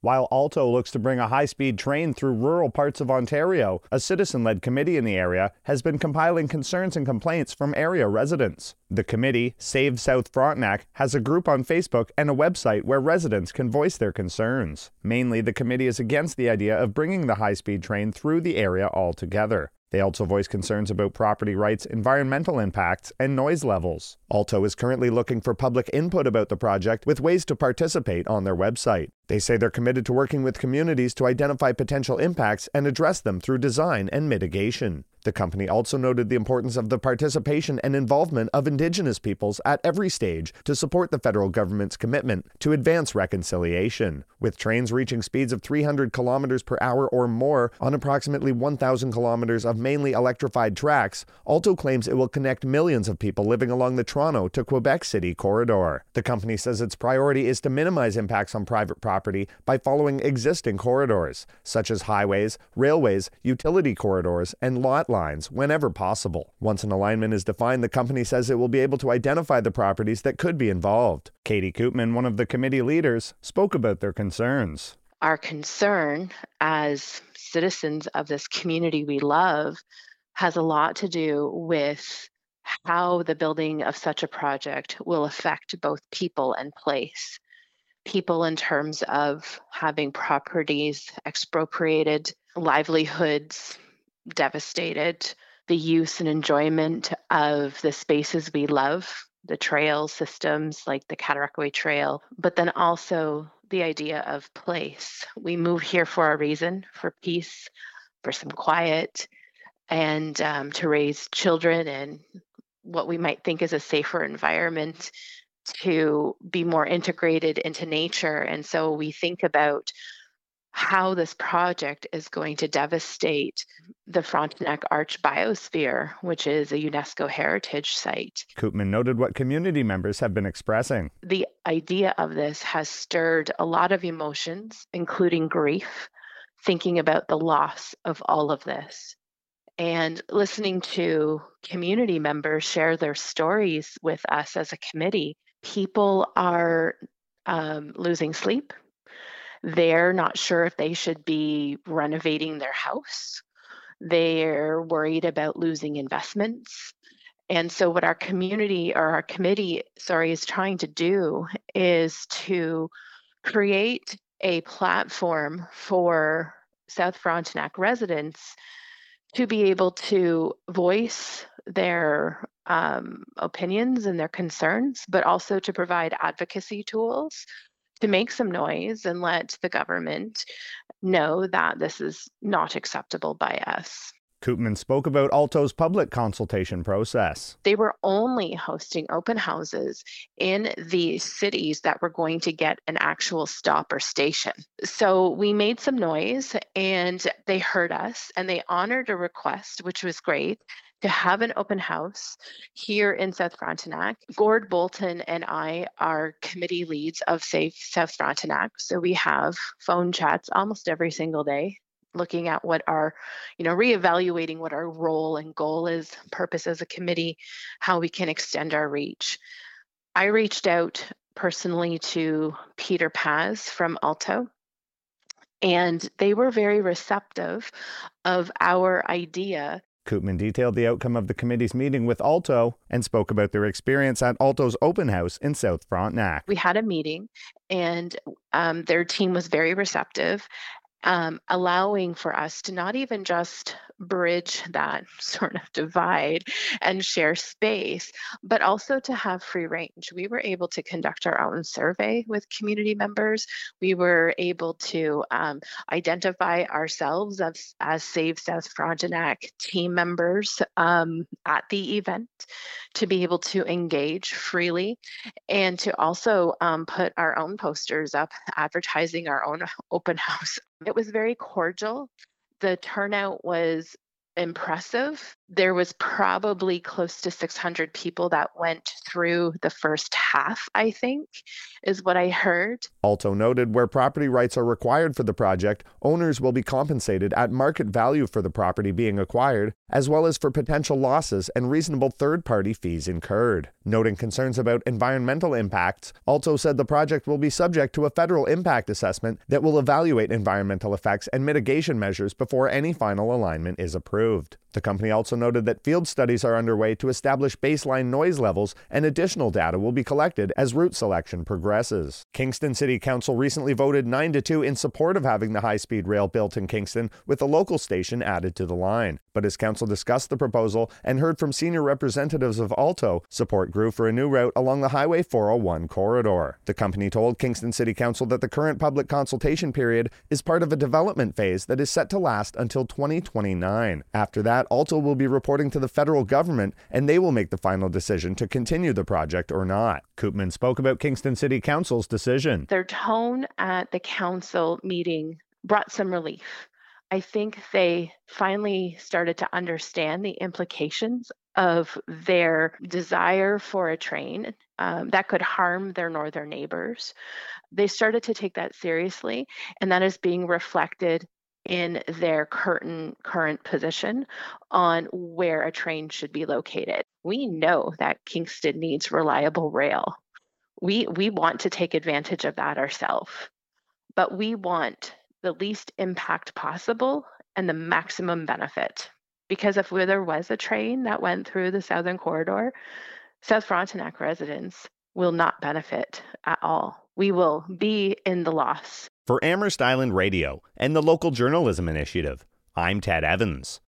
While Alto looks to bring a high-speed train through rural parts of Ontario, a citizen-led committee in the area has been compiling concerns and complaints from area residents. The committee, Save South Frontenac, has a group on Facebook and a website where residents can voice their concerns. Mainly, the committee is against the idea of bringing the high-speed train through the area altogether. They also voice concerns about property rights, environmental impacts, and noise levels. Alto is currently looking for public input about the project with ways to participate on their website. They say they're committed to working with communities to identify potential impacts and address them through design and mitigation. The company also noted the importance of the participation and involvement of Indigenous peoples at every stage to support the federal government's commitment to advance reconciliation. With trains reaching speeds of 300 kilometers per hour or more on approximately 1,000 kilometers of mainly electrified tracks, Alto claims it will connect millions of people living along the Toronto to Quebec City corridor. The company says its priority is to minimize impacts on private property by following existing corridors, such as highways, railways, utility corridors, and lot lines whenever possible. Once an alignment is defined, the company says it will be able to identify the properties that could be involved. Katie Koopman, one of the committee leaders, spoke about their concerns. Our concern as citizens of this community we love has a lot to do with how the building of such a project will affect both people and place. People in terms of having properties expropriated, livelihoods devastated, the use and enjoyment of the spaces we love, the trail systems like the Cataraqui Trail, but then also the idea of place. We move here for a reason, for peace, for some quiet, and to raise children in what we might think is a safer environment, to be more integrated into nature. And so we think about how this project is going to devastate the Frontenac Arch Biosphere, which is a UNESCO heritage site. Koopman noted what community members have been expressing. The idea of this has stirred a lot of emotions, including grief, thinking about the loss of all of this. And listening to community members share their stories with us as a committee, people are losing sleep. They're not sure if they should be renovating their house. They're worried about losing investments. And so what our committee is trying to do is to create a platform for South Frontenac residents to be able to voice their opinions and their concerns, but also to provide advocacy tools to make some noise and let the government know that this is not acceptable by us. Koopman spoke about Alto's public consultation process. They were only hosting open houses in the cities that were going to get an actual stop or station. So we made some noise and they heard us and they honored a request, which was great, to have an open house here in South Frontenac. Gord Bolton and I are committee leads of Save South Frontenac. So we have phone chats almost every single day, looking at what our, reevaluating what our role and goal is, purpose as a committee, how we can extend our reach. I reached out personally to Peter Paz from Alto, and they were very receptive of our idea. Koopman detailed the outcome of the committee's meeting with Alto and spoke about their experience at Alto's open house in South Frontenac. We had a meeting and their team was very receptive, allowing for us to not even just bridge that sort of divide and share space, but also to have free range. We were able to conduct our own survey with community members. We were able to identify ourselves as Save South Frontenac team members at the event, to be able to engage freely and to also put our own posters up advertising our own open house. It was very cordial. The turnout was impressive. There was probably close to 600 people that went through the first half, I think, is what I heard. Alto noted where property rights are required for the project, owners will be compensated at market value for the property being acquired, as well as for potential losses and reasonable third-party fees incurred. Noting concerns about environmental impacts, Alto said the project will be subject to a federal impact assessment that will evaluate environmental effects and mitigation measures before any final alignment is approved. The company also noted that field studies are underway to establish baseline noise levels, and additional data will be collected as route selection progresses. Kingston City Council recently voted 9-2 in support of having the high-speed rail built in Kingston, with a local station added to the line. But as council discussed the proposal and heard from senior representatives of Alto, support grew for a new route along the Highway 401 corridor. The company told Kingston City Council that the current public consultation period is part of a development phase that is set to last until 2029. After that, Alto will be reporting to the federal government, and they will make the final decision to continue the project or not. Koopman spoke about Kingston City Council's decision. Their tone at the council meeting brought some relief. I think they finally started to understand the implications of their desire for a train that could harm their northern neighbors. They started to take that seriously, and that is being reflected in their current position on where a train should be located. We know that Kingston needs reliable rail. We want to take advantage of that ourselves, but we want the least impact possible and the maximum benefit. Because if there was a train that went through the Southern Corridor, South Frontenac residents will not benefit at all. We will be in the loss. For Amherst Island Radio and the Local Journalism Initiative, I'm Ted Evans.